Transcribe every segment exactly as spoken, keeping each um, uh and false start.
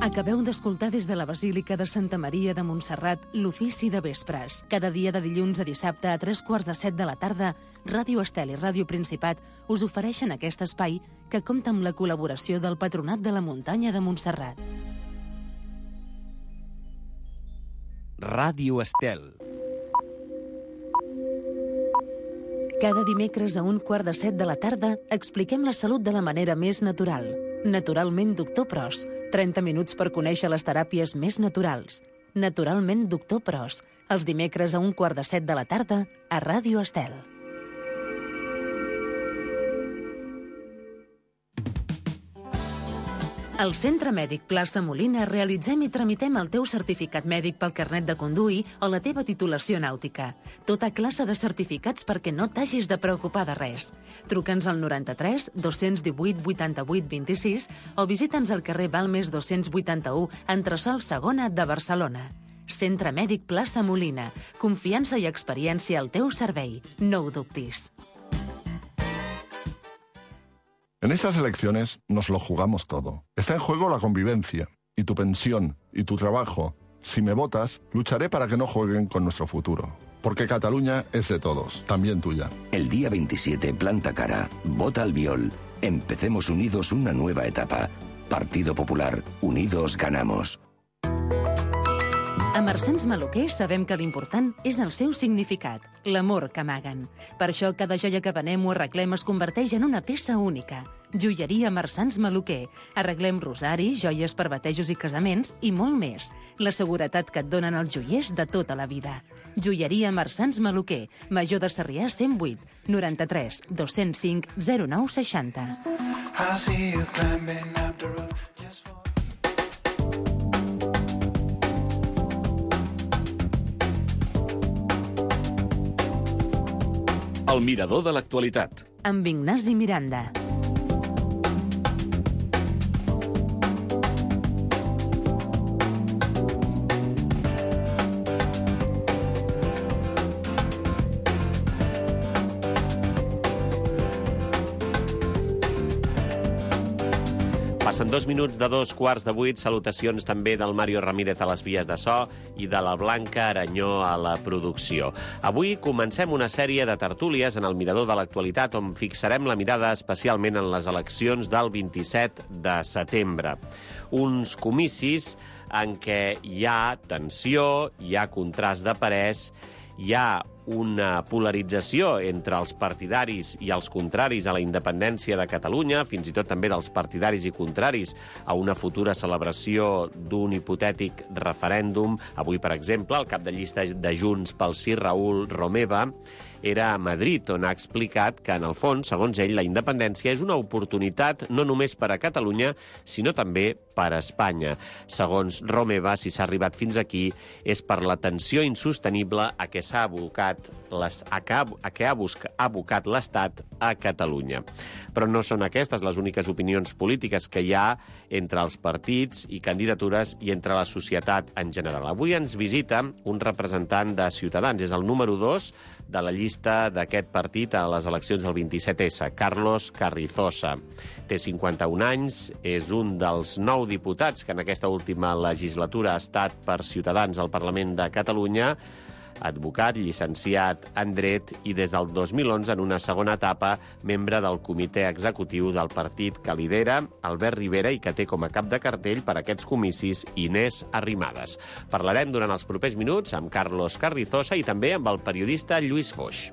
Acabeu d'escoltar des de la Basílica de Santa Maria de Montserrat l'ofici de vespres. Cada dia de dilluns a dissabte a tres quarts de set de la tarda, Ràdio Estel i Ràdio Principat us ofereixen aquest espai que compta amb la col·laboració del Patronat de la Muntanya de Montserrat. Ràdio Estel. Cada dimecres a un quart de set de la tarda expliquem la salut de la manera més natural. Naturalment Doctor Pros. trenta minuts per conèixer les teràpies més naturals. Naturalment Doctor Pros. Els dimecres a un quart de set de la tarda a Ràdio Estel. Al Centre Mèdic Plaça Molina realitzem i tramitem el teu certificat mèdic pel carnet de conduir o la teva titulació nàutica. Tota classe de certificats perquè no t'hagis de preocupar de res. Truca'ns al noranta-tres dos-cents divuit vuitanta-vuit vint-i-sis o visita'ns al carrer Balmes dos-cents vuitanta-u, entresòl segona de Barcelona. Centre Mèdic Plaça Molina. Confiança i experiència al teu servei. No ho dubtis. En estas elecciones nos lo jugamos todo. Está en juego la convivencia, y tu pensión, y tu trabajo. Si me votas, lucharé para que no jueguen con nuestro futuro. Porque Cataluña es de todos, también tuya. El día veintisiete, planta cara, vota Albiol. Empecemos unidos una nueva etapa. Partido Popular, unidos ganamos. A Marsans Maluquer sabem que l'important és el seu significat, l'amor que amaguen. Per això cada joia que venem o arreglem es converteix en una peça única. Joieria Marsans Maluquer. Arreglem rosaris, joies per batejos i casaments i molt més. La seguretat que et donen els joiers de tota la vida. Joieria Marsans Maluquer. Major de Sarrià cent vuit, noranta-tres dos-cents cinc zero nou seixanta. El mirador de l'actualitat. Amb Ignasi Miranda. Passen dos minuts de dos quarts de vuit. Salutacions també del Mario Ramírez a les vies de so i de la Blanca Aranyó a la producció. Avui comencem una sèrie de tertúlies en el Mirador de l'actualitat on fixarem la mirada especialment en les eleccions del vint-i-set de setembre. Uns comicis en què hi ha tensió, hi ha contrast de parers, hi ha una polarització entre els partidaris i els contraris a la independència de Catalunya, fins i tot també dels partidaris i contraris a una futura celebració d'un hipotètic referèndum. Avui, per exemple, el cap de llista de Junts pel Sí, Raül Romeva, era a Madrid, on ha explicat que, en el fons, segons ell, la independència és una oportunitat no només per a Catalunya, sinó també per a Espanya. Segons Romeva, si s'ha arribat fins aquí, és per la tensió insostenible a què s'ha abocat les, a què, a què ha, busca, ha abocat l'Estat a Catalunya. Però no són aquestes les úniques opinions polítiques que hi ha entre els partits i candidatures i entre la societat en general. Avui ens visita un representant de Ciutadans, és el número dos de la llista d'aquest partit a les eleccions del vint-i-set essa, Carlos Carrizosa. Té cinquanta-un anys, és un dels nou diputats que en aquesta última legislatura ha estat per Ciutadans al Parlament de Catalunya, advocat, llicenciat en dret i des del dos mil onze, en una segona etapa, membre del comitè executiu del partit que lidera Albert Rivera i que té com a cap de cartell per aquests comicis Inés Arrimadas. Parlarem durant els propers minuts amb Carlos Carrizosa i també amb el periodista Lluís Foix.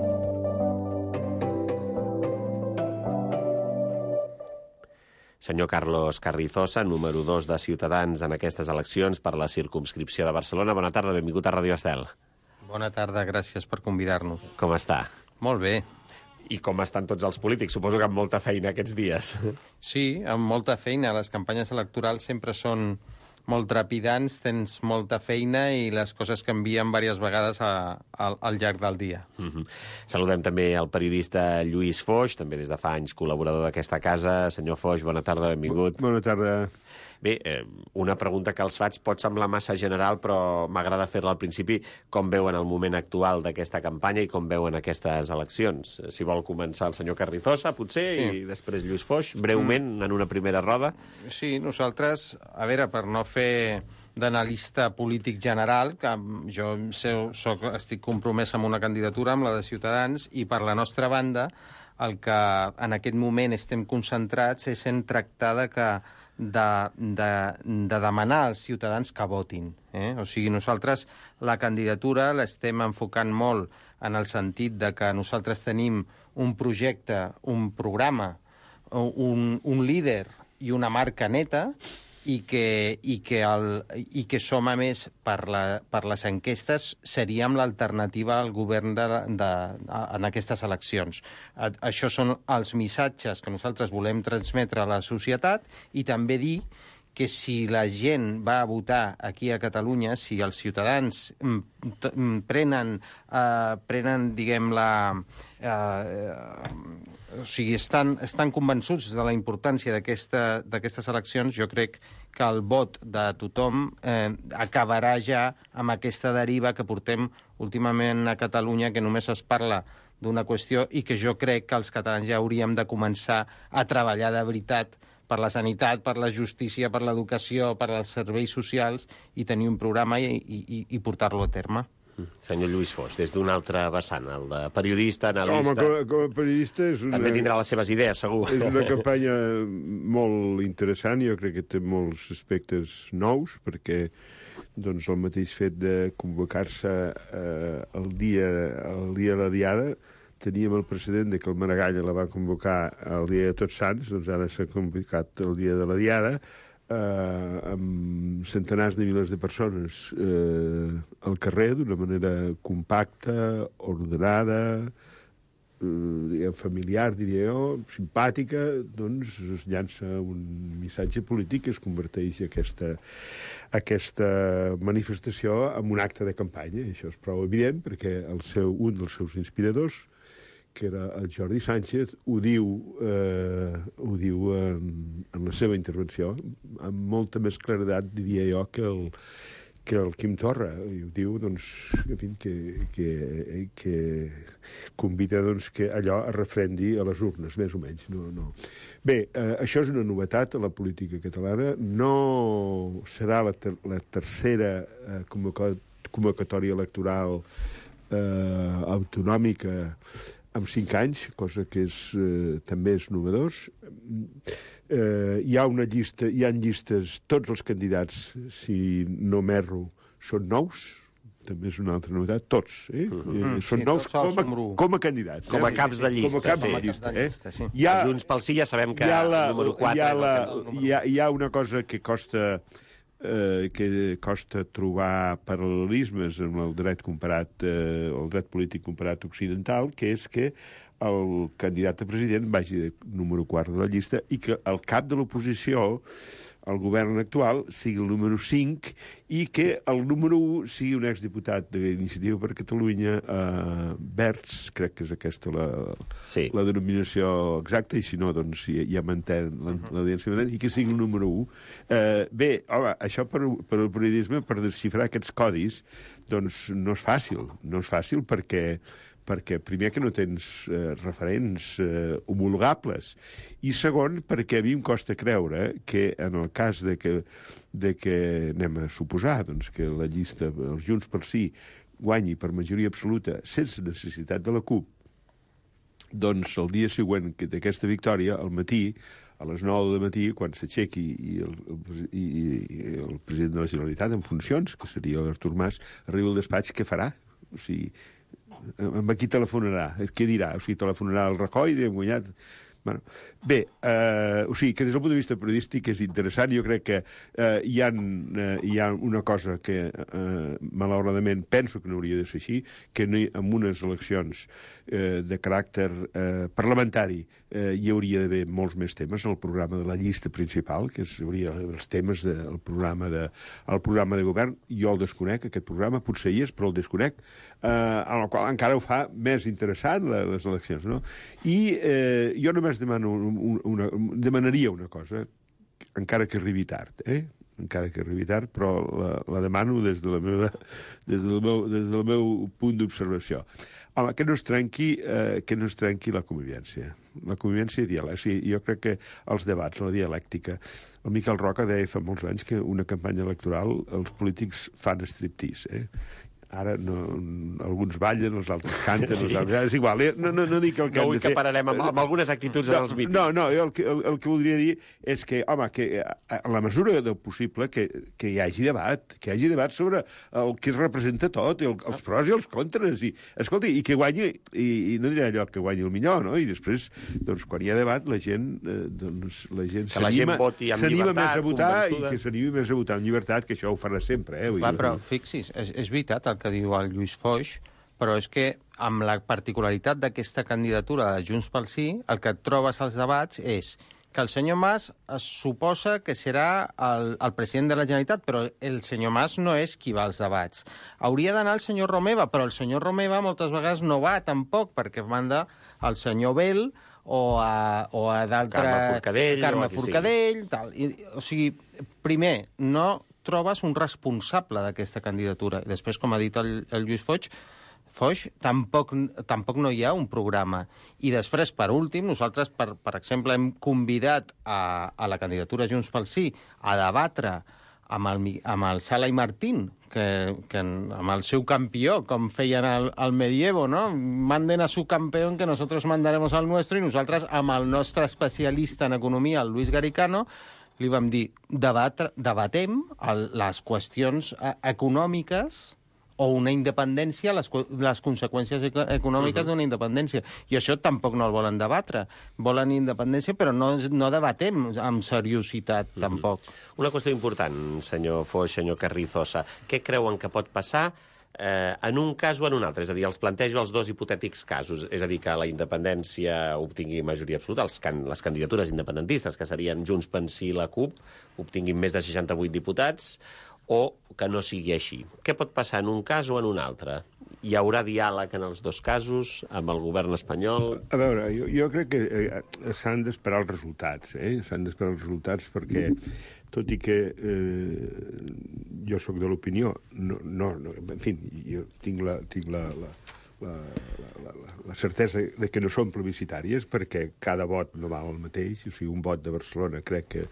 Senyor Carlos Carrizosa, número dos de Ciutadans en aquestes eleccions per la circumscripció de Barcelona. Bona tarda, benvingut a Ràdio Estel. Bona tarda, gràcies per convidar-nos. Com està? Molt bé. I com estan tots els polítics? Suposo que amb molta feina aquests dies. Sí, amb molta feina. Les campanyes electorals sempre són molt trepidants, tens molta feina i les coses canvien diverses vegades a, a, al llarg del dia. Mm-hmm. Saludem també el periodista Lluís Foix, també des de fa anys col·laborador d'aquesta casa. Senyor Foix, bona tarda, benvingut. Bona tarda. Bé, eh, una pregunta que els faig pot semblar massa general, però m'agrada fer-la al principi. Com veuen el moment actual d'aquesta campanya i com veuen aquestes eleccions? Si vol començar el senyor Carrizosa, potser, sí. I després Lluís Foix, breument, mm. en una primera roda. Sí, nosaltres, a veure, per no fer d'analista polític general, que jo soc, estic compromès amb una candidatura, amb la de Ciutadans, i per la nostra banda, el que en aquest moment estem concentrats és en tractar de, que, de, de, de demanar als ciutadans que votin. Eh? O sigui, nosaltres la candidatura l'estem enfocant molt en el sentit de que nosaltres tenim un projecte, un programa, un, un líder i una marca neta, i que, i que, el, i que som, a més, per, la, per les enquestes, seríem l'alternativa al govern de, de, de, en aquestes eleccions. A, això són els missatges que nosaltres volem transmetre a la societat i també dir que si la gent va a votar aquí a Catalunya, si els ciutadans prenen, eh, prenen diguem, la... Eh, o sigui, estan, estan convençuts de la importància d'aquestes eleccions, jo crec que el vot de tothom eh, acabarà ja amb aquesta deriva que portem últimament a Catalunya, que només es parla d'una qüestió i que jo crec que els catalans ja hauríem de començar a treballar de veritat per la sanitat, per la justícia, per l'educació, per als serveis socials, i tenir un programa i, i, i portar-lo a terme. Senyor Lluís Foix, des d'un altre vessant, el de periodista, analista... Home, com, a, com a periodista és una... També tindrà les seves idees, segur. És una campanya molt interessant, jo crec que té molts aspectes nous, perquè doncs, el mateix fet de convocar-se eh, el, dia, el dia de la Diada, teníem el precedent de que el Maragall la va convocar el dia de Tots Sants, doncs ara s'ha convocat el dia de la Diada, Eh, amb centenars de milers de persones eh, al carrer d'una manera compacta, ordenada, eh, familiar, diria jo, simpàtica, doncs es llança un missatge polític que es converteix aquesta, aquesta manifestació en un acte de campanya. I això és prou evident perquè el seu, un dels seus inspiradors, que era el Jordi Sánchez, ho diu, eh, ho diu en, en la seva intervenció, amb molta més claredat, diria jo, que el, que el Quim Torra. I ho diu, doncs, en fi, que, que, que convida doncs, que allò es refrendi a les urnes, més o menys. No, no. Bé, eh, això és una novetat a la política catalana. No serà la, ter la tercera eh, convocatòria electoral eh, autonòmica amb cinc anys, cosa que és, eh, també és novedós. Eh, hi ha una llista, hi ha llistes, tots els candidats, si no m'erro, són nous, també és una altra novetat, tots, eh? Uh -huh. eh són sí, nous com a, com a candidats. Com a caps de llista. Com a caps sí. de llista, eh? Sí. Hi ha, Junts pel Sí ja sabem que la, el número quatre hi ha, és la, el que... hi, ha, hi ha una cosa que costa... Eh, que costa trobar paral·lelismes amb el dret comparat, eh, el dret polític comparat occidental, que és que el candidat a president vagi de número quatre de la llista i que el cap de l'oposició, el govern actual, sigui el número cinc i que el número un sigui un exdiputat d'Iniciativa per Catalunya, eh, Verds, crec que és aquesta la, sí. la denominació exacta, i si no, doncs ja, ja mantén l'audiència, uh -huh. i que sigui el número un. Eh, bé, home, això per, per el periodisme, per desxifrar aquests codis, doncs no és fàcil, no és fàcil perquè perquè, primer, que no tens eh, referents eh, homologables, i segon, perquè a mi em costa creure que en el cas de que, de que anem a suposar doncs, que la llista, els Junts per Sí, guanyi per majoria absoluta sense necessitat de la CUP, doncs el dia següent d'aquesta victòria, al matí, a les nou del matí, quan s'aixequi i el, el, i, i el president de la Generalitat en funcions, que seria l'Artur Mas, arriba al despatx, què farà? O sigui, amb qui telefonarà? Què dirà? O sigui, telefonarà al Rajoy i hem guanyat... Bueno, bé, eh, o sigui, que des del punt de vista periodístic és interessant. Jo crec que eh, hi, ha, eh, hi ha una cosa que, eh, malauradament, penso que no hauria de ser així, que no hi, en unes eleccions eh, de caràcter eh, parlamentari eh, hi hauria d'haver molts més temes en el programa de la llista principal, que és, hauria els temes del programa, de, el programa de govern. Jo el desconec, aquest programa, potser hi és, però el desconec, eh, en el qual encara ho fa més interessant, les eleccions, no? I eh, jo només demano una, una, demanaria una cosa, encara que arribi tard, eh? encara que arribi tard, però la, la demano des, de la meva, des, del meu, des del meu punt d'observació. Home, que no es trenqui, eh, que no es trenqui la convivència. La convivència i diàleg. Sí, jo crec que els debats, la dialèctica... El Miquel Roca deia fa molts anys que una campanya electoral els polítics fan striptease, eh? Ara no, alguns ballen, els altres canten, sí. els altres, és igual, eh? no, no, no dic el que no han de fer. No vull que pararem amb, amb algunes actituds no, en els mítings. No, no, jo el que, el, el que voldria dir és que, home, que a la mesura del possible que, que hi hagi debat, que hi hagi debat sobre el que es representa tot, el, els pros i els contres, i, escolta, i que guanyi, i, i no diré allò que guanyi el millor, no? I després, doncs, quan hi ha debat, la gent, eh, doncs, la gent s'anima més a votar convençuda. I que s'animi més a votar amb llibertat, que això ho farà sempre, eh? Vull Va, dir, però fixis, és, és veritat el que diu el Lluís Foix, però és que amb la particularitat d'aquesta candidatura de Junts pel Sí, el que et trobes als debats és que el senyor Mas es suposa que serà el, el president de la Generalitat, però el senyor Mas no és qui va als debats. Hauria d'anar el senyor Romeva, però el senyor Romeva moltes vegades no va tampoc, perquè manda el senyor Bel o a, o a d'altre... Carme Forcadell. Carme Forcadell, tal. I, o sigui, primer, no trobes un responsable d'aquesta candidatura. I després, com ha dit el, el Lluís Foix, Foix, tampoc, tampoc no hi ha un programa. I després, per últim, nosaltres, per, per exemple, hem convidat a, a la candidatura Junts pel Sí a debatre amb el, amb el Sala i Martín, que, que amb el seu campió, com feien al, al medievo, no? Manden a su campeón que nosotros mandaremos al nuestro, i nosaltres, amb el nostre especialista en economia, el Luis Garicano, li vam dir, debatre, debatem el, les qüestions econòmiques o una independència, les, les conseqüències econòmiques uh-huh. d'una independència. I això tampoc no el volen debatre. Volen independència, però no, no debatem amb seriositat, uh-huh. tampoc. Una qüestió important, senyor Foix, senyor Carrizosa. Què creuen que pot passar eh, en un cas o en un altre? És a dir, els plantejo els dos hipotètics casos. És a dir, que la independència obtingui majoria absoluta, els can, les candidatures independentistes, que serien Junts pel Sí i la CUP, obtinguin més de seixanta-vuit diputats, o que no sigui així. Què pot passar en un cas o en un altre? Hi haurà diàleg en els dos casos amb el govern espanyol? A veure, jo, jo crec que eh, s'han d'esperar els resultats, eh? S'han d'esperar els resultats perquè, tot i que eh, jo sóc de l'opinió, no, no, no, en fi, jo tinc la... Tinc la, la La, la, la, la certesa de que no són plebiscitàries, perquè cada vot no val el mateix. O sigui, un vot de Barcelona crec que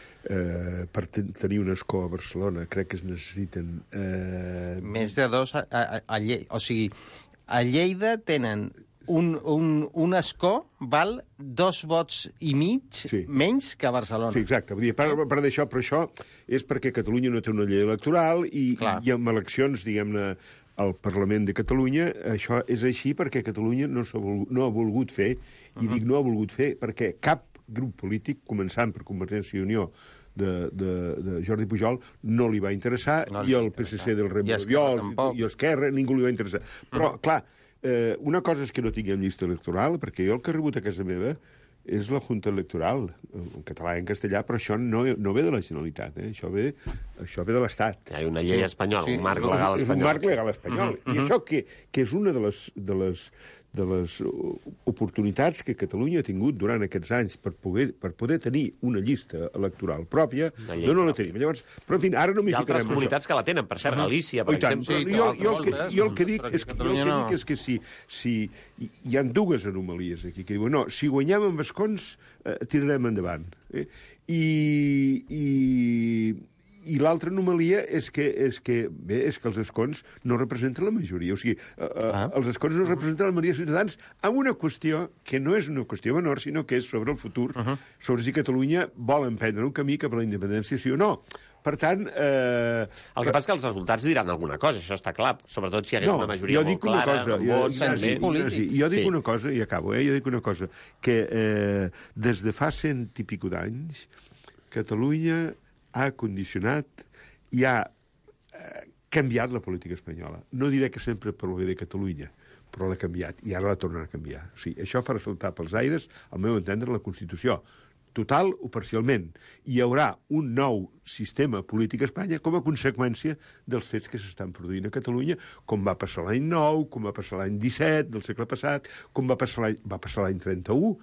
eh, per ten tenir un escó a Barcelona crec que es necessiten... Eh... Més de dos a, a, a Lleida. O sigui, a Lleida tenen un, un, un escó val dos vots i mig sí. menys que a Barcelona. Sí, exacte. Vull dir, per, per això, però això és perquè Catalunya no té una llei electoral i, i amb eleccions, diguem-ne, al Parlament de Catalunya, això és així perquè Catalunya no, volgut, no ha volgut fer, i uh-huh. dic no ha volgut fer perquè cap grup polític, començant per Convergència i Unió de, de, de Jordi Pujol, no li va interessar, no i el P S C del Rem Oriol, i Esquerra, ningú li va interessar. Però, uh-huh. clar, eh, una cosa és que no tinguem llista electoral, perquè jo el que he rebut a casa meva és la Junta Electoral, en català i en castellà, però això no, no ve de la Generalitat, eh? això, ve, això ve de l'Estat. Hi ha una llei espanyola, sí, un marc legal espanyol. És un marc legal espanyol. Uh-huh. I això que, que és una de les, de les, de les oportunitats que Catalunya ha tingut durant aquests anys per poder, per poder tenir una llista electoral pròpia, no, no la tenim. Llavors, però, en fi, ara no m'hi ficarem. Hi ha altres comunitats que la tenen, per cert, Galícia, per exemple. Sí, jo, jo, el que, jo el que dic és que, jo el que, dic és que si, si hi ha dues anomalies aquí, que diuen, no, si guanyem amb escons, eh, tirarem endavant. Eh? I... i I l'altra anomalia és que, és, que, bé, és que els escons no representen la majoria. O sigui, eh, ah. els escons no representen la majoria de ciutadans amb una qüestió que no és una qüestió menor, sinó que és sobre el futur, uh -huh. sobre si Catalunya vol emprendre un camí cap a la independència, sí o no. Per tant... Eh, el que passa és que els resultats diran alguna cosa, això està clar, sobretot si hi hagués no, una majoria molt clara. Cosa, amb jo, vots, jo, sí, sí, jo dic sí. una cosa, i acabo, eh, jo dic una cosa, que eh, des de fa cent i pico d'anys, Catalunya ha condicionat i ha eh, canviat la política espanyola. No diré que sempre per el bé de Catalunya, però l'ha canviat, i ara la tornarà a canviar. O sigui, això farà saltar pels aires, al meu entendre, la Constitució. Total o parcialment. Hi haurà un nou sistema polític a Espanya com a conseqüència dels fets que s'estan produint a Catalunya, com va passar l'any nou, com va passar l'any disset del segle passat, com va passar l'any va passar l'any trenta-u,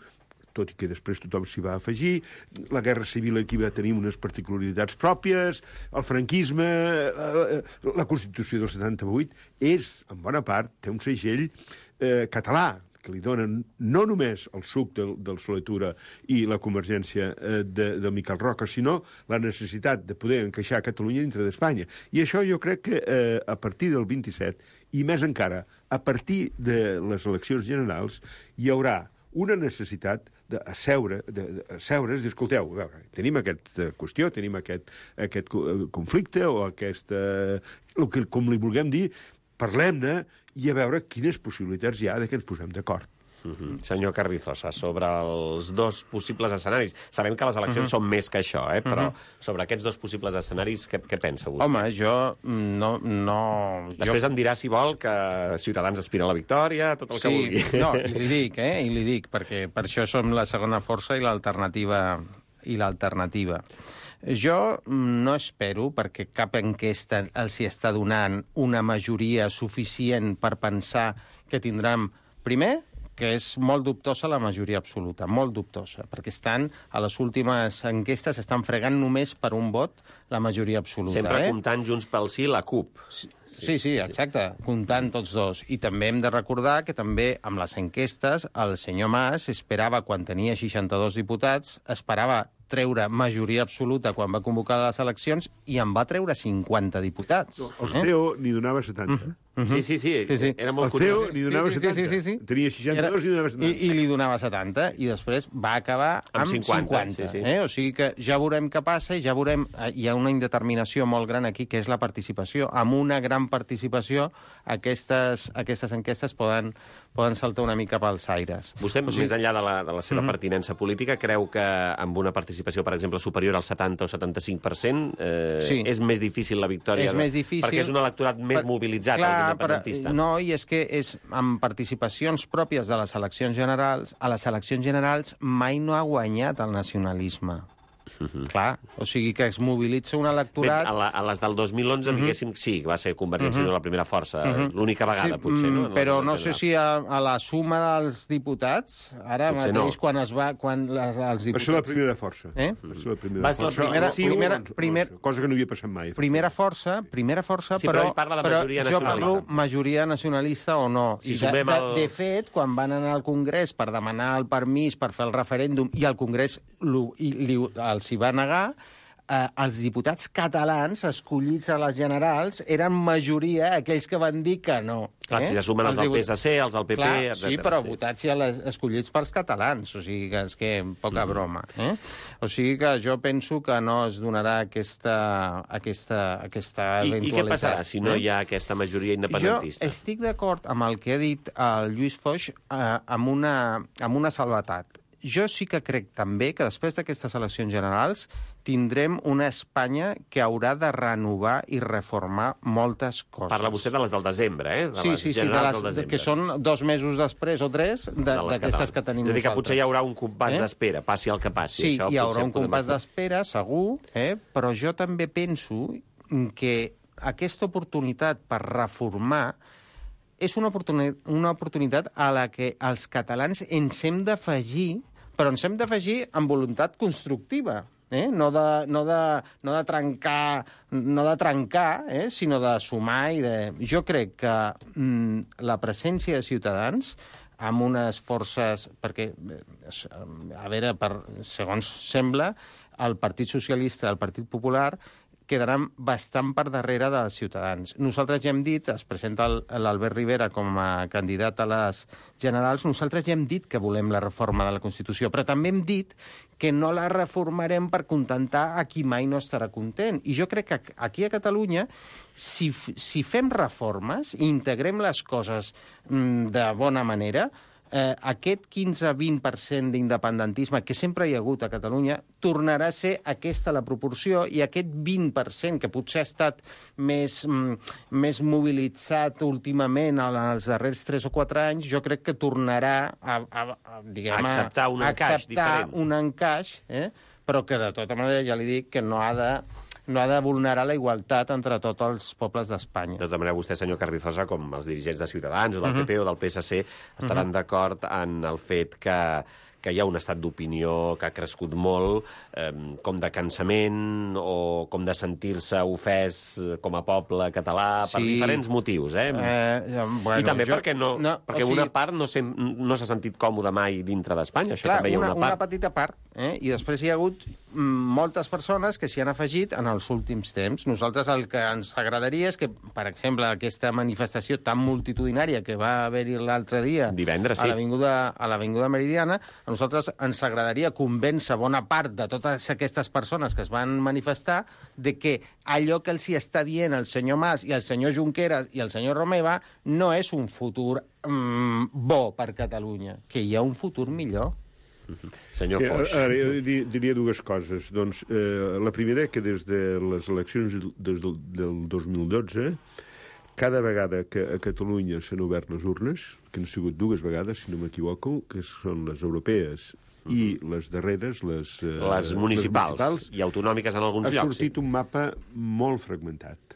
tot i que després tothom s'hi va afegir, la Guerra Civil aquí va tenir unes particularitats pròpies, el franquisme, la, la Constitució del setanta-vuit, és, en bona part, té un segell eh, català, que li donen no només el suc del, del Soletura i la convergència eh, de, de Miquel Roca, sinó la necessitat de poder encaixar Catalunya dintre d'Espanya. I això jo crec que eh, a partir del vint-i-set, i més encara, a partir de les eleccions generals, hi haurà una necessitat d'asseure, d'asseure's, dir, escolteu, a veure, tenim aquesta qüestió, tenim aquest, aquest conflicte o aquesta... el que, com li vulguem dir, parlem-ne i a veure quines possibilitats hi ha de que ens posem d'acord. Uh-huh. Senyor Carrizosa, sobre els dos possibles escenaris. Sabem que les eleccions uh-huh. són més que això, eh? Però uh-huh. sobre aquests dos possibles escenaris, què, què pensa vostè? Home, jo no... no Després jo... em dirà, si vol, que Ciutadans aspira a la victòria, tot el sí, que vulgui. No, i li dic, eh? I li dic, perquè per això som la segona força i l'alternativa i l'alternativa. Jo no espero, perquè cap enquesta els hi està donant una majoria suficient per pensar que tindran... Primer, que és molt dubtosa la majoria absoluta, molt dubtosa, perquè estan, a les últimes enquestes, estan fregant només per un vot la majoria absoluta. Sempre eh? comptant Junts pel Sí la CUP. Sí. Sí, sí, exacte, comptant tots dos. I també hem de recordar que també amb les enquestes el senyor Mas esperava, quan tenia seixanta-dos diputats, esperava treure majoria absoluta quan va convocar les eleccions i en va treure cinquanta diputats. No, el C E O n'hi donava setanta. Mm-hmm. Sí, sí, sí, sí, sí. Era molt el C E O curiós. n'hi donava sí, sí, setanta. Sí, sí, sí, sí. Tenia seixanta-dos i n'hi donava setanta. I, I li donava setanta, i després va acabar amb, Amb cinquanta, cinquanta. sí, sí. Eh? O sigui que ja veurem què passa i ja veurem... Hi ha una indeterminació molt gran aquí, que és la participació. Amb una gran participació, aquestes, aquestes enquestes poden, poden saltar una mica pels aires. Vostè, o sigui... més enllà de la, de la seva Mm-hmm. pertinença política, creu que amb una participació, per exemple, superior al setanta o setanta-cinc per cent eh, Sí. és més difícil la victòria? És de... més difícil... Perquè és un electorat més Per- mobilitzat, Clar, el independentista. Però, no, i és que és amb participacions pròpies de les eleccions generals, a les eleccions generals mai no ha guanyat el nacionalisme. Uh-huh. Clar, o sigui que es mobilitza un Bé, electorat... a, la, a les del dos mil onze, uh-huh. diguéssim, sí, va ser Convergència uh-huh. la primera força, uh-huh. l'única vegada, sí, potser, no? mm, Però no sé si a, a la suma dels diputats, ara Potser mateix, no. quan es va... Quan les, els diputats... Va ser la primera força. Eh? Va ser la primera Va ser la força. primera- Sí, primera- doncs, primer- cosa que no havia passat mai. Primera força, primera força, Sí, però però, ell parla de però majoria jo parlo nacionalista. majoria nacionalista o no. Si I de, sumem de, els- de fet, quan van anar al Congrés per demanar el permís per fer el referèndum i el Congrés lo, i, li, els hi va negar, eh, els diputats catalans escollits a les generals eren majoria aquells que van dir que no. Clar, si se sumen els del diputats- P S C, els del P P, Clar, etcètera. sí, però sí. votats ja les, escollits pels catalans, o sigui que és que poca broma. Eh? O sigui que jo penso que no es donarà aquesta, aquesta, aquesta I, I eventualitat. què passarà si no eh? hi ha aquesta majoria independentista? Jo estic d'acord amb el que ha dit el Lluís Foix eh, amb, una, amb una salvetat. Jo sí que crec també que després d'aquestes eleccions generals tindrem una Espanya que haurà de renovar i reformar moltes coses. Parla vostè de les del desembre, eh? De Sí, les sí, sí, de generals les, del desembre. que són dos mesos després o tres De les d'aquestes catalanes. que tenim És a dir, que nosaltres. potser hi haurà un compàs Eh? d'espera, passi el que passi. Sí, Això hi haurà potser un podem compàs estar- d'espera, segur, eh? Però jo també penso que aquesta oportunitat per reformar és una, oportuni una oportunitat a la que els catalans ens hem d'afegir, però ens hem d'afegir amb voluntat constructiva. Eh? No, de, no, de, no de trencar, no de trencar eh? sinó de sumar. I de... Jo crec que mm, la presència de Ciutadans amb unes forces... Perquè, a veure, per, segons sembla, el Partit Socialista i el Partit Popular quedaran bastant per darrere dels Ciutadans. Nosaltres ja hem dit, es presenta l'Albert Rivera com a candidat a les generals, nosaltres ja hem dit que volem la reforma de la Constitució, però també hem dit que no la reformarem per contentar a qui mai no estarà content. I jo crec que aquí a Catalunya, si, si fem reformes i integrem les coses mm, de bona manera, eh, aquest quinze a vint per cent d'independentisme que sempre hi ha hagut a Catalunya tornarà a ser aquesta la proporció i aquest vint per cent que potser ha estat més, mm, més mobilitzat últimament en els darrers tres o quatre anys, jo crec que tornarà a, a, a, diguem, A acceptar un a encaix acceptar diferent. un encaix, eh? Però que de tota manera ja li dic que no ha de no ha de vulnerar la igualtat entre tots els pobles d'Espanya. De tota manera, vostè, senyor Carrizosa, com els dirigents de Ciutadans o del Mhm. P P o del P S C, estaran d'acord en el fet que, que hi ha un estat d'opinió que ha crescut molt, eh, com de cansament o com de sentir-se ofès com a poble català, sí. per diferents motius, eh? eh bueno, I també jo, perquè, no, no, perquè o sigui, una part no s'ha no sentit còmode mai dintre d'Espanya, això clar, també hi ha una, una part. Una petita part, eh? I després hi ha hagut moltes persones que s'hi han afegit en els últims temps. Nosaltres el que ens agradaria és que, per exemple, aquesta manifestació tan multitudinària que va haver-hi l'altre dia divendres, sí. a l'Avinguda a l'Avinguda Meridiana, a nosaltres ens agradaria convèncer bona part de totes aquestes persones que es van manifestar de que allò que els hi està dient el senyor Mas i el senyor Junqueras i el senyor Romeva no és un futur mm, bo per Catalunya, que hi ha un futur millor. Senyor Foix. Ara, jo diria dues coses. Doncs, eh, la primera, que des de les eleccions des del, del dos mil dotze, cada vegada que a Catalunya s'han obert les urnes, que han sigut dues vegades, si no m'equivoco, que són les europees i les darreres, les, eh, les, municipals, les municipals, i autonòmiques en alguns ha llocs. Ha sortit sí. un mapa molt fragmentat.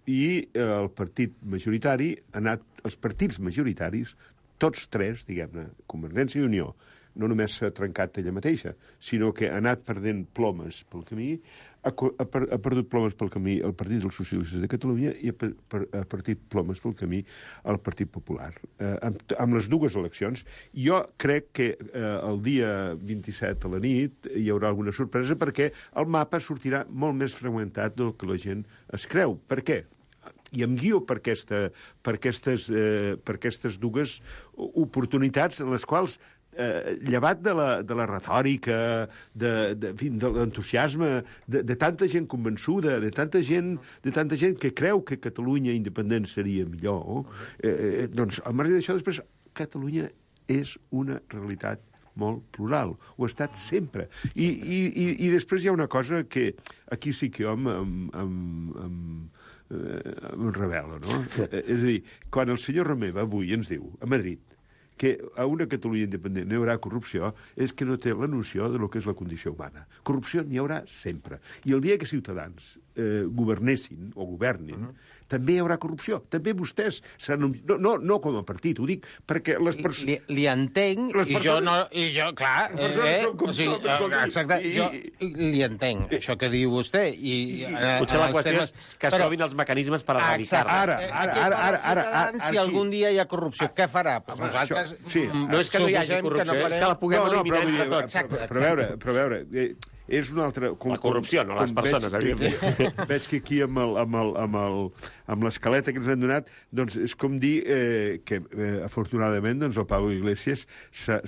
I eh, el partit majoritari ha anat... Els partits majoritaris, tots tres, diguem-ne, Convergència i Unió, no només s'ha trencat ella mateixa, sinó que ha anat perdent plomes pel camí, ha, ha, per, ha perdut plomes pel camí el Partit dels Socialistes de Catalunya i ha, per, per, ha perdut plomes pel camí el Partit Popular. Eh, amb, amb les dues eleccions, jo crec que eh, el dia vint-i-set a la nit hi haurà alguna sorpresa perquè el mapa sortirà molt més fragmentat del que la gent es creu. Per què? I em guio per, aquesta, per, aquestes, eh, per aquestes dues oportunitats en les quals Eh, llevat de la, de la retòrica, de, de, de l'entusiasme, de, de tanta gent convençuda, de tanta gent, de tanta gent que creu que Catalunya independent seria millor, eh, eh, doncs, al marge d'això, després, Catalunya és una realitat molt plural. Ho ha estat sempre. I, i, i, i després hi ha una cosa que aquí sí que jo em, em, em, em, em revelo, no? És a dir, quan el senyor Romeva avui ens diu, a Madrid, que a una Catalunya independent no hi haurà corrupció, és que no té la noció de lo que és la condició humana. Corrupció n'hi haurà sempre. I el dia que Ciutadans eh, governessin o governin, uh -huh. també hi haurà corrupció. També vostès seran... Un... No, no, no com a partit, ho dic perquè les persones... Li, li entenc, les i persones... jo no... I jo, clar... Les persones eh, són com o sigui, som, exacte, i, jo li entenc, això que diu vostè. I, i, eh, potser la qüestió temes... és que es però... trobin els mecanismes per erradicar-la. Ara, ara, ara, ara, ara, ara, si algun dia hi ha corrupció, què farà? Pues nosaltres... Això, sí. No és que no hi hagi corrupció, no farem... és que la puguem no, no, eliminar entre tots. Exacte, exacte. Però a veure, però a veure... Eh, és una altra... Com, la corrupció, no les persones, evidentment. Veig que aquí amb el, amb el, amb el, amb l'escaleta que ens han donat, doncs és com dir eh, que, eh, afortunadament, doncs el Pablo Iglesias s'ha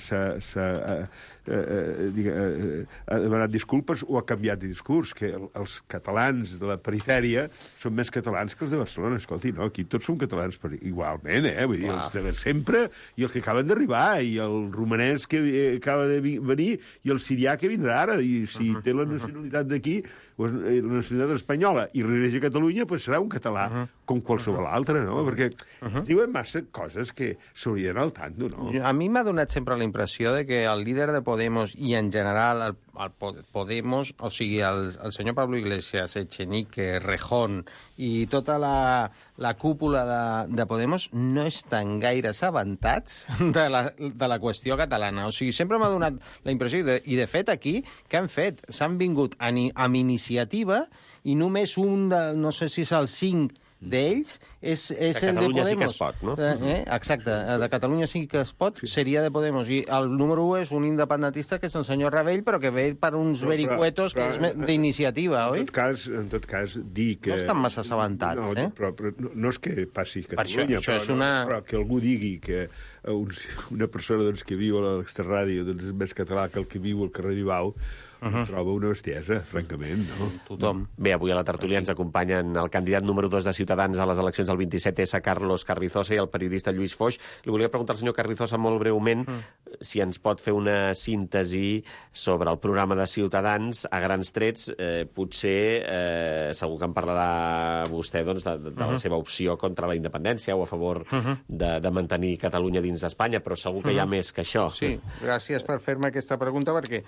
eh, eh, eh, ha demanat disculpes o ha canviat de discurs, que el, els catalans de la perifèria són més catalans que els de Barcelona. Escolti, no, aquí tots som catalans per, igualment, eh? Vull dir, els de sempre i els que acaben d'arribar, i el romanès que eh, acaba de venir, i el sirià que vindrà ara, i si uh -huh. té la nacionalitat d'aquí, la nacionalitat espanyola, i regressa a Catalunya, pues serà un català, uh -huh. com qualsevol altre, no? Perquè uh -huh. diuen massa coses que s'haurien al tanto, no? A mi m'ha donat sempre la impressió de que el líder de Podemos i, en general, el, el Podemos, o sigui, el, el senyor Pablo Iglesias, Echenique, Rejón i tota la, la cúpula de, de Podemos no estan gaire assabentats de la, de la qüestió catalana. O sigui, sempre m'ha donat la impressió, i de, i de fet aquí, què han fet? S'han vingut a, amb iniciativa i només un de, no sé si és el cinc d'ells és, és el de Podemos. Catalunya sí que es pot, no? Eh, exacte, de Catalunya sí que es pot, seria de Podemos. I el número un és un independentista, que és el senyor Rabell, però que ve per uns però, vericuetos però, que és d'iniciativa, oi? En tot cas, en tot cas, dir que... No estan massa assabentats, no, eh? Però, però no, no és que passi a Catalunya, això, això però, és una... no, però que algú digui que un, una persona doncs, que viu a l'extrarràdio doncs, és més català que el que viu al carrer Vivau, Uh -huh. troba una bestiesa, francament, no? Tothom. Bé, avui a la tertúlia ens acompanyen el candidat número dos de Ciutadans a les eleccions del vint-i-set S, Carlos Carrizosa, i el periodista Lluís Foix. Li volia preguntar al senyor Carrizosa molt breument mm. si ens pot fer una síntesi sobre el programa de Ciutadans a grans trets. Eh, potser eh, segur que en parlarà vostè doncs, de, de, de uh -huh. la seva opció contra la independència o a favor uh -huh. de, de mantenir Catalunya dins d'Espanya, però segur que uh -huh. hi ha més que això. Sí, gràcies per fer-me aquesta pregunta, perquè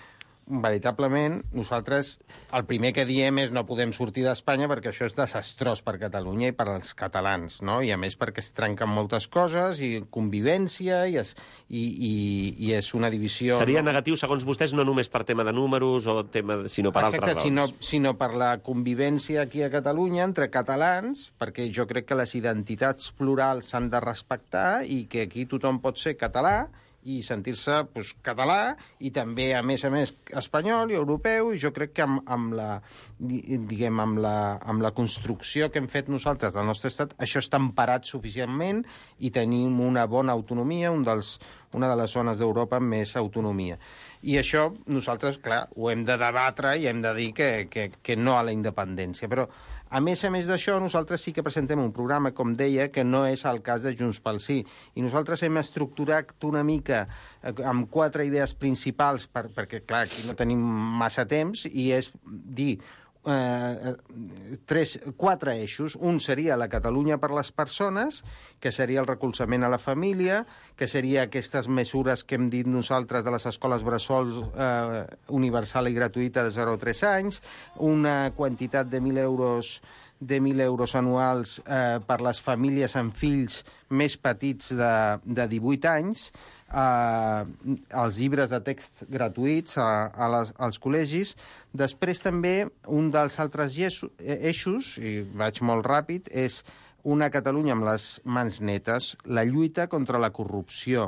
veritablement, nosaltres el primer que diem és no podem sortir d'Espanya perquè això és desastrós per Catalunya i per als catalans, no? I a més perquè es trenquen moltes coses i convivència i, es, i, i, i és una divisió... Seria no? negatiu, segons vostès, no només per tema de números, o tema, sinó per Exacte, altres raons. sinó, sinó per la convivència aquí a Catalunya entre catalans, perquè jo crec que les identitats plurals s'han de respectar i que aquí tothom pot ser català i sentir-se pues, català i també, a més a més, espanyol i europeu, i jo crec que amb, amb, la, diguem, amb, la, amb la construcció que hem fet nosaltres del nostre estat, això està emparat suficientment i tenim una bona autonomia, un dels, una de les zones d'Europa amb més autonomia. I això nosaltres, clar, ho hem de debatre i hem de dir que, que, que no a la independència. Però, a més a més d'això, nosaltres sí que presentem un programa, com deia, que no és el cas de Junts pel Sí. I nosaltres hem estructurat una mica amb quatre idees principals, per, perquè, clar, aquí no tenim massa temps, i és dir... Eh, tres, quatre eixos. Un seria la Catalunya per les persones, que seria el recolzament a la família, que seria aquestes mesures que hem dit nosaltres de les escoles bressols eh, universal i gratuïta de zero a tres anys, una quantitat de mil euros de mil euros anuals eh, per les famílies amb fills més petits de, de divuit anys, Uh, els llibres de text gratuïts a, a les, als col·legis. Després també un dels altres eixos, i vaig molt ràpid, és una Catalunya amb les mans netes, la lluita contra la corrupció.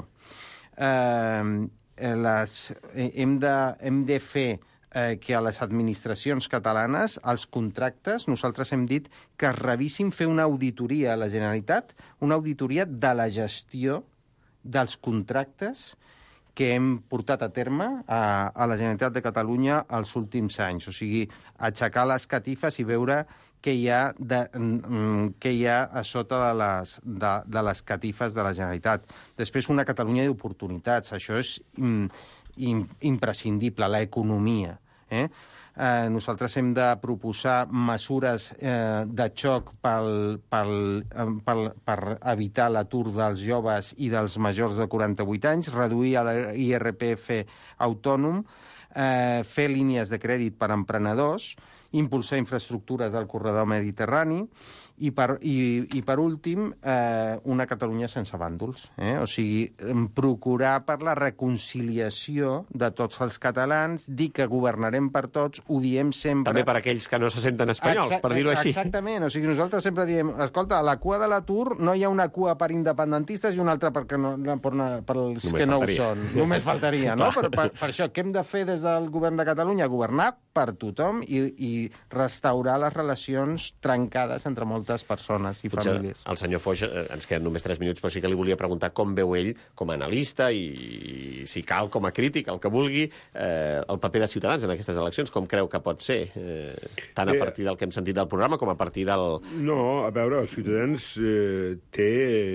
Uh, les, hem, de, hem de fer eh, que a les administracions catalanes, els contractes, nosaltres hem dit que es revisin, fer una auditoria a la Generalitat, una auditoria de la gestió dels contractes que hem portat a terme a, a la Generalitat de Catalunya els últims anys. O sigui, aixecar les catifes i veure què hi ha, de, què hi ha a sota de les, de, de les catifes de la Generalitat. Després, una Catalunya d'oportunitats. Això és im, im, imprescindible, l'economia. Eh? Eh, nosaltres hem de proposar mesures eh, de xoc pel, pel, pel, per evitar l'atur dels joves i dels majors de quaranta-vuit anys, reduir l'I R P F autònom, eh, fer línies de crèdit per a emprenedors, impulsar infraestructures del corredor mediterrani i, per, i, i per últim, eh, una Catalunya sense bàndols. Eh? O sigui, procurar per la reconciliació de tots els catalans, dir que governarem per tots, ho diem sempre... També per aquells que no se senten espanyols, Exact, per dir-ho així. Exactament, o sigui, nosaltres sempre diem, escolta, a la cua de l'atur no hi ha una cua per independentistes i una altra perquè no, per, per els Només que no faltaria. Ho són. Només faltaria, no? per, per, per això, què hem de fer des del govern de Catalunya? Governar per tothom i, i restaurar les relacions trencades entre moltes persones i Potser famílies. El senyor Foix, eh, ens queden només tres minuts, però sí que li volia preguntar com veu ell, com a analista i, si cal, com a crític, el que vulgui, eh, el paper de Ciutadans en aquestes eleccions, com creu que pot ser? Eh, tant a Bé, partir del que hem sentit del programa com a partir del... No, a veure, els Ciutadans eh, té,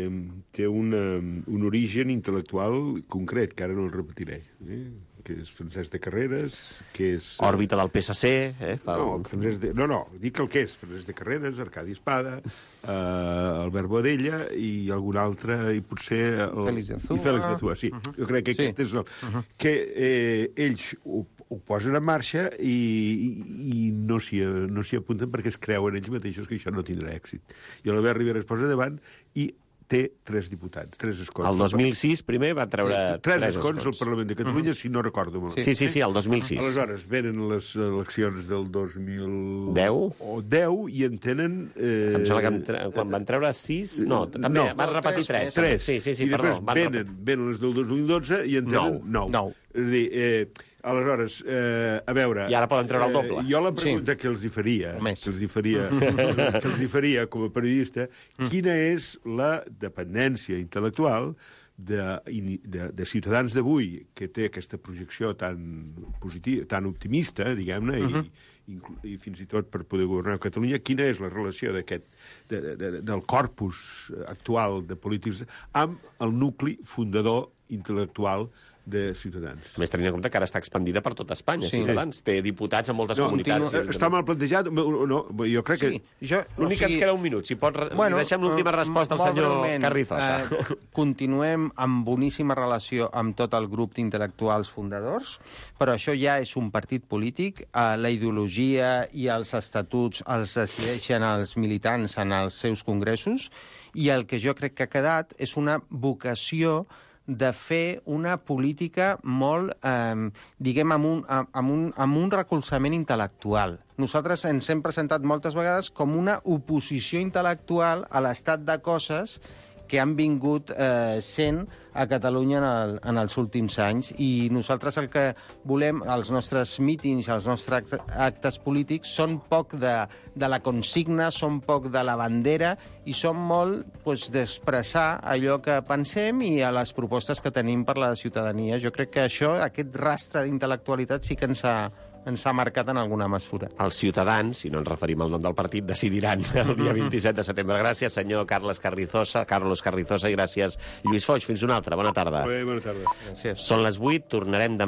té una, un origen intel·lectual concret, que ara no el repetiré, eh? que és Francesc de Carreras, que és... Òrbita del P S C, eh? Fa... No, Francesc de... no, no, dic el que és. Francesc de Carreras, Arcadi Espada, eh, Albert Boadella i algun altre, i potser... El... Félix de Azúa. I Félix de Azúa, sí. Uh -huh. Jo crec que sí. aquest és el... Uh -huh. Que eh, ells ho, ho posen en marxa i, i, i no s'hi no s'hi apunten perquè es creuen ells mateixos que això no tindrà èxit. I l'Albert Rivera es posa davant i té tres diputats, tres escons. El dos mil sis, primer, va treure sí, tres, tres escons, escons al Parlament de Catalunya, uh -huh. si no recordo molt. Sí, sí, sí, el dos mil sis. Aleshores, venen les eleccions del dos mil... deu? O deu, i en tenen... Eh... Em sembla que tre... quan van treure sis... No, també no, van repetir tres. Tres. Sí, sí, sí, I perdó. després Van venen, repetir... venen les del dos mil dotze i en tenen nou. Nou. És a dir, eh, aleshores, eh, a veure... I ara poden treure el doble. Eh, jo la pregunta sí. que els hi faria, que els hi faria, que els hi faria com a periodista, quina és la dependència intel·lectual de, de, de Ciutadans d'avui, que té aquesta projecció tan positiva, tan optimista, diguem-ne, uh -huh. i, i, i fins i tot per poder governar Catalunya, quina és la relació d'aquest de, de, del corpus actual de polítics amb el nucli fundador intel·lectual de Ciutadans. A més, tenint en compte que ara està expandida per tot Espanya, Sí. Ciutadans. Té diputats en moltes No, comunitats. eh, està mal plantejat. No, jo crec que... Sí, jo, L'únic que ens queda un minut. Si pot, re- Bueno, li deixem l'última eh, resposta al molt senyor breument, Carrizosa. Eh, continuem amb boníssima relació amb tot el grup d'intel·lectuals fundadors, però això ja és un partit polític. Eh, la ideologia i els estatuts els decideixen els militants en els seus congressos, i el que jo crec que ha quedat és una vocació de fer una política molt, eh, diguem, amb un, amb, un, amb un recolzament intel·lectual. Nosaltres ens hem presentat moltes vegades com una oposició intel·lectual a l'estat de coses que han vingut eh, sent a Catalunya en, el, en els últims anys. I nosaltres el que volem, els nostres mítings, els nostres actes polítics, són poc de, de la consigna, són poc de la bandera i són molt pues, d'expressar allò que pensem i a les propostes que tenim per la ciutadania. Jo crec que això, aquest rastre d'intel·lectualitat sí que ens ha, ens ha marcat en alguna mesura. Els ciutadans, si no ens referim al nom del partit, decidiran el dia vint-i-set de setembre. Gràcies, senyor Carles Carrizosa, Carlos Carrizosa, i gràcies, Lluís Foix. Fins una altra. Bona tarda. Bé, bona tarda. Gràcies. Són les vuit, tornarem demà.